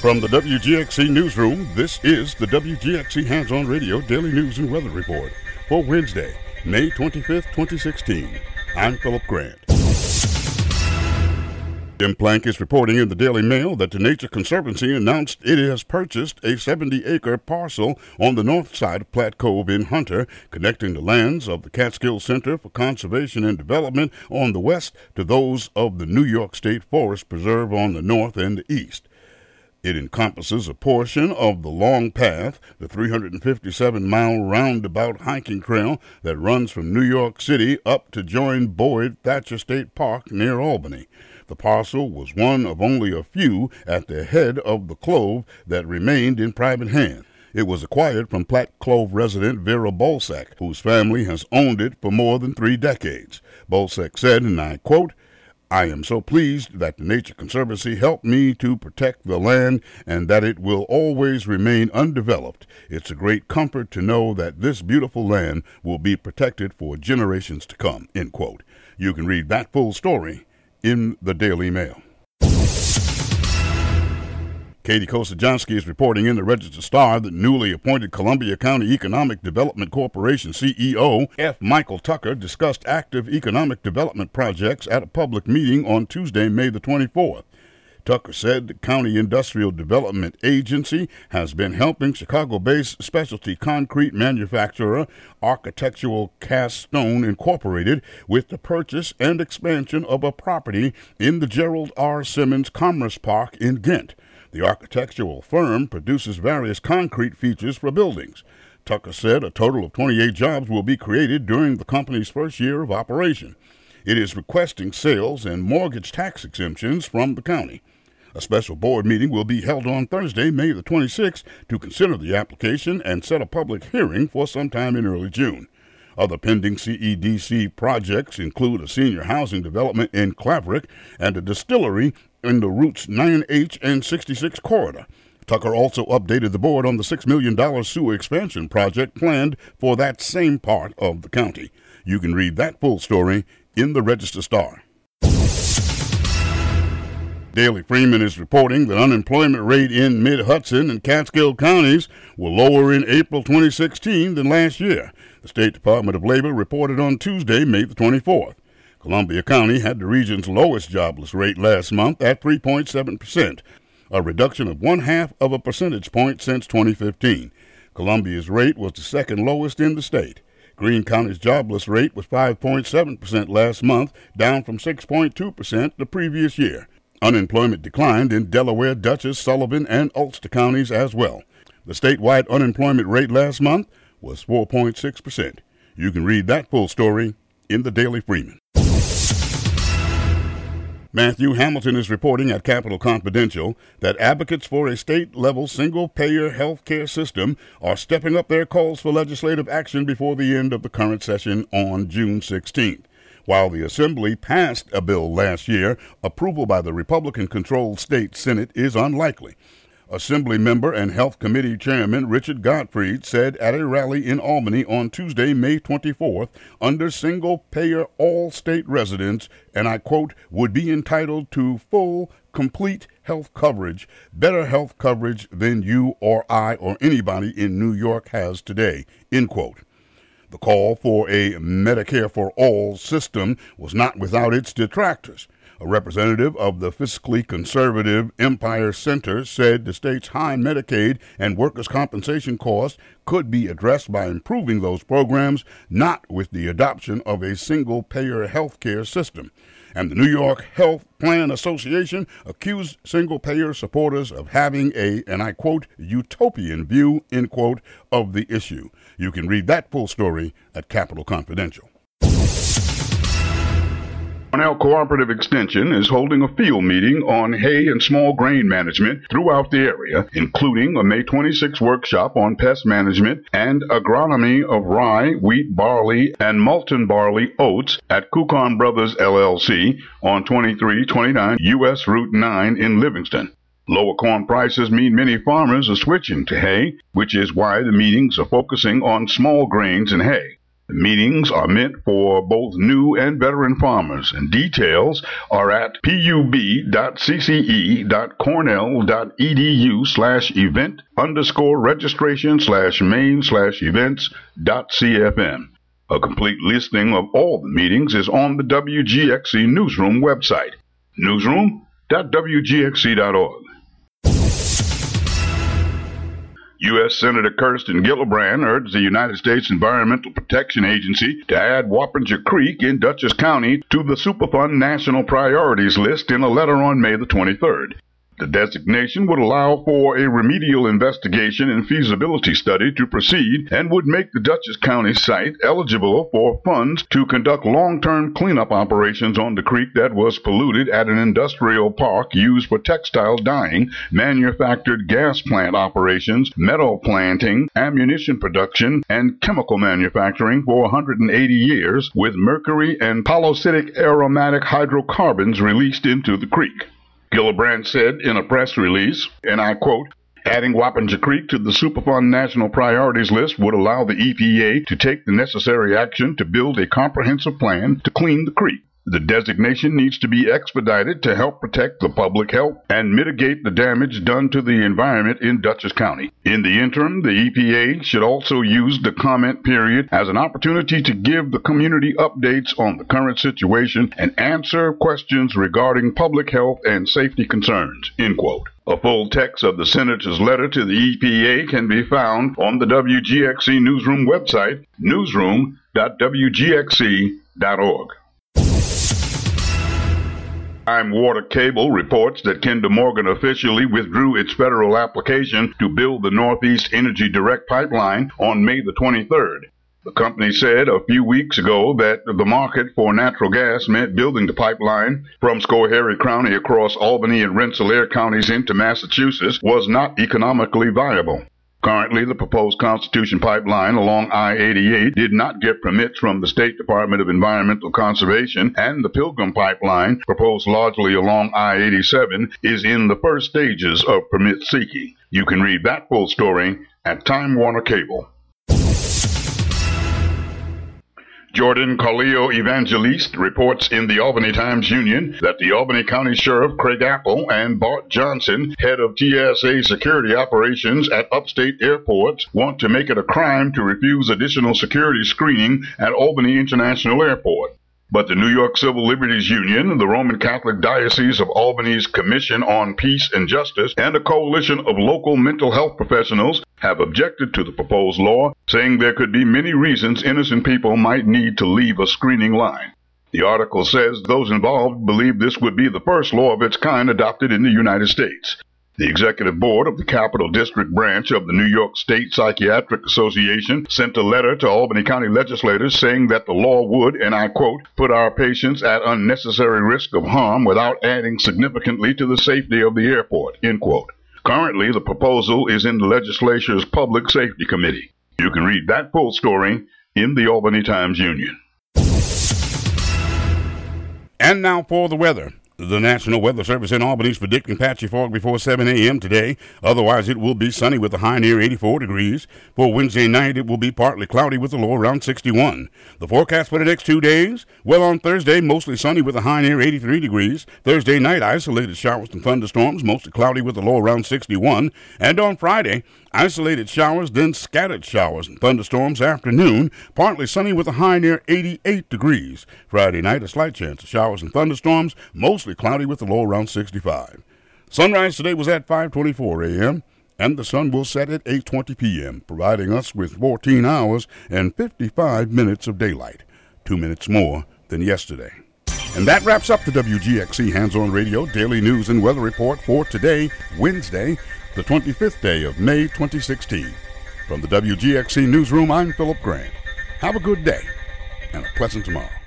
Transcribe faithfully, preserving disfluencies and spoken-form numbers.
From the W G X C Newsroom, this is the W G X C Hands-On Radio Daily News and Weather Report for Wednesday, May twenty-fifth, twenty sixteen. I'm Philip Grant. Jim Plank is reporting in the Daily Mail that the Nature Conservancy announced it has purchased a seventy-acre parcel on the north side of Platte Cove in Hunter, connecting the lands of the Catskill Center for Conservation and Development on the west to those of the New York State Forest Preserve on the north and the east. It encompasses a portion of the Long Path, the three hundred fifty-seven mile roundabout hiking trail that runs from New York City up to join Boyd Thatcher State Park near Albany. The parcel was one of only a few at the head of the Clove that remained in private hands. It was acquired from Platte Clove resident Vera Bolsack, whose family has owned it for more than three decades. Bolsack said, and I quote, "I am so pleased that the Nature Conservancy helped me to protect the land and that it will always remain undeveloped. It's a great comfort to know that this beautiful land will be protected for generations to come," end quote. You can read that full story in the Daily Mail. Katie Kosajanski is reporting in the Register-Star that newly appointed Columbia County Economic Development Corporation C E O F. Michael Tucker discussed active economic development projects at a public meeting on Tuesday, May the twenty-fourth. Tucker said the County Industrial Development Agency has been helping Chicago-based specialty concrete manufacturer Architectural Cast Stone Incorporated with the purchase and expansion of a property in the Gerald R. Simmons Commerce Park in Ghent. The architectural firm produces various concrete features for buildings. Tucker said a total of twenty-eight jobs will be created during the company's first year of operation. It is requesting sales and mortgage tax exemptions from the county. A special board meeting will be held on Thursday, May the twenty-sixth, to consider the application and set a public hearing for sometime in early June. Other pending C E D C projects include a senior housing development in Claverick and a distillery in the Routes nine H and sixty-six corridor. Tucker also updated the board on the six million dollars sewer expansion project planned for that same part of the county. You can read that full story in the Register-Star. Daily Freeman is reporting that unemployment rate in Mid-Hudson and Catskill counties were lower in April twenty sixteen than last year. The State Department of Labor reported on Tuesday, May the twenty-fourth. Columbia County had the region's lowest jobless rate last month at three point seven percent, a reduction of one-half of a percentage point since twenty fifteen. Columbia's rate was the second lowest in the state. Greene County's jobless rate was five point seven percent last month, down from six point two percent the previous year. Unemployment declined in Delaware, Dutchess, Sullivan, and Ulster counties as well. The statewide unemployment rate last month was four point six percent. You can read that full story in the Daily Freeman. Matthew Hamilton is reporting at Capital Confidential that advocates for a state-level single-payer health care system are stepping up their calls for legislative action before the end of the current session on June sixteenth. While the Assembly passed a bill last year, approval by the Republican-controlled state Senate is unlikely. Assembly member and Health Committee Chairman Richard Gottfried said at a rally in Albany on Tuesday, May twenty-fourth, under single-payer all state residents, and I quote, would be entitled to full, complete health coverage, better health coverage than you or I or anybody in New York has today, end quote. The call for a Medicare for All system was not without its detractors. A representative of the fiscally conservative Empire Center said the state's high Medicaid and workers' compensation costs could be addressed by improving those programs, not with the adoption of a single-payer health care system. And the New York Health Plan Association accused single-payer supporters of having a, and I quote, utopian view, end quote, of the issue. You can read that full story at Capital Confidential. Cornell Cooperative Extension is holding a field meeting on hay and small grain management throughout the area, including a May twenty-sixth workshop on pest management and agronomy of rye, wheat, barley, and Malton barley oats at Kukan Brothers L L C on twenty-three twenty-nine U S Route nine in Livingston. Lower corn prices mean many farmers are switching to hay, which is why the meetings are focusing on small grains and hay. The meetings are meant for both new and veteran farmers, and details are at pub.cce.cornell.edu slash event underscore registration slash main slash events dot cfm. A complete listing of all the meetings is on the W G X C Newsroom website, newsroom dot w g x c dot org. U S Senator Kirsten Gillibrand urged the United States Environmental Protection Agency to add Wappinger Creek in Dutchess County to the Superfund National Priorities List in a letter on May the twenty-third. The designation would allow for a remedial investigation and feasibility study to proceed and would make the Dutchess County site eligible for funds to conduct long-term cleanup operations on the creek that was polluted at an industrial park used for textile dyeing, manufactured gas plant operations, metal planting, ammunition production, and chemical manufacturing for one hundred eighty years, with mercury and polycytic aromatic hydrocarbons released into the creek. Gillibrand said in a press release, and I quote, "Adding Wappinger Creek to the Superfund National Priorities List would allow the E P A to take the necessary action to build a comprehensive plan to clean the creek. The designation needs to be expedited to help protect the public health and mitigate the damage done to the environment in Dutchess County. In the interim, the E P A should also use the comment period as an opportunity to give the community updates on the current situation and answer questions regarding public health and safety concerns." End quote. A full text of the Senator's letter to the E P A can be found on the W G X C Newsroom website, newsroom dot w g x c dot org. Time Water Cable reports that Kinder Morgan officially withdrew its federal application to build the Northeast Energy Direct Pipeline on May the twenty-third. The company said a few weeks ago that the market for natural gas meant building the pipeline from Schoharie County across Albany and Rensselaer counties into Massachusetts was not economically viable. Currently, the proposed Constitution Pipeline along I eighty-eight did not get permits from the State Department of Environmental Conservation, and the Pilgrim Pipeline, proposed largely along I eighty-seven, is in the first stages of permit seeking. You can read that full story at Time Warner Cable. Jordan Carleo Evangeliste reports in the Albany Times-Union that the Albany County Sheriff Craig Apple and Bart Johnson, head of T S A security operations at upstate airports, want to make it a crime to refuse additional security screening at Albany International Airport. But the New York Civil Liberties Union, the Roman Catholic Diocese of Albany's Commission on Peace and Justice, and a coalition of local mental health professionals have objected to the proposed law, saying there could be many reasons innocent people might need to leave a screening line. The article says those involved believe this would be the first law of its kind adopted in the United States. The executive board of the Capital District branch of the New York State Psychiatric Association sent a letter to Albany County legislators saying that the law would, and I quote, "put our patients at unnecessary risk of harm without adding significantly to the safety of the airport," end quote. Currently, the proposal is in the legislature's Public Safety Committee. You can read that full story in the Albany Times-Union. And now for the weather. The National Weather Service in Albany is predicting patchy fog before seven a.m. today. Otherwise, it will be sunny with a high near eighty-four degrees. For Wednesday night, it will be partly cloudy with a low around sixty-one. The forecast for the next two days, well, on Thursday, mostly sunny with a high near eighty-three degrees. Thursday night, isolated showers and thunderstorms, mostly cloudy with a low around sixty-one. And on Friday, isolated showers, then scattered showers and thunderstorms afternoon, partly sunny with a high near eighty-eight degrees. Friday night, a slight chance of showers and thunderstorms, mostly cloudy with a low around sixty-five. Sunrise today was at five twenty-four a.m., and the sun will set at eight twenty p.m., providing us with fourteen hours and fifty-five minutes of daylight, two minutes more than yesterday. And that wraps up the W G X C Hands On Radio Daily News and Weather Report for today, Wednesday, the twenty-fifth day of May twenty sixteen. From the W G X C Newsroom, I'm Philip Grant. Have a good day and a pleasant tomorrow.